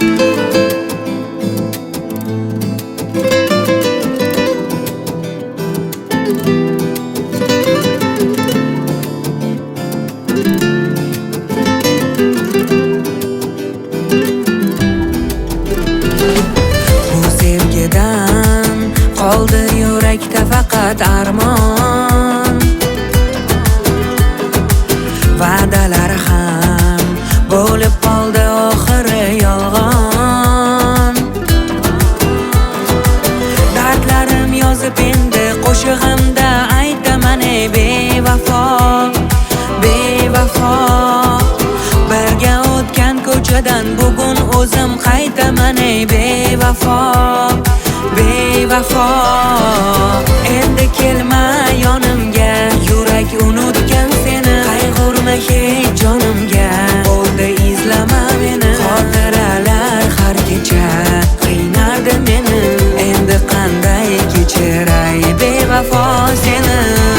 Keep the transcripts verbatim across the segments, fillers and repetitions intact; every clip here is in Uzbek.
Qoldi yurakda faqat armon, va'dalar ham bo'lib qoldi oxiri yolg'on. Dardlarim yozib endi qo'shig'imda aytaman ey bevafo, bevafo. Birga o'tgan ko'chadan bugun o'zim qaytaman ey bevafo, bevafo. Endi kelma yonimga, yurak unutgan seni. Qayg'urma hech jonimga, bo'ldi izlama meni. Xotiralar har kecha qiynardi meni. Endi qanday kechiray bevafo seni.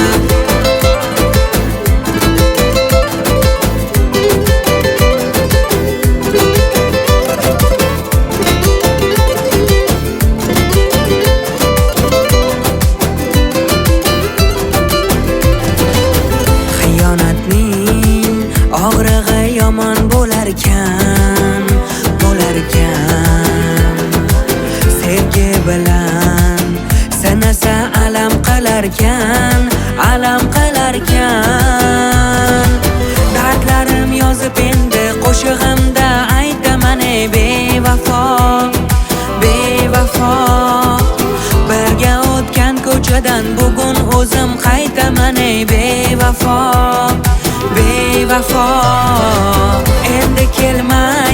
Og'rig'i yomon bo'larkan, bo'larkan. Sevgi bilan sanasa alam qilarkan, alam qilarkan. Dardlarim yozib endi qo'shig'imda aytaman ey bevafo, bevafo. Birga o'tgan ko'chadan bugun o'zim qaytaman ey bevafo, bevafo. Endi kelma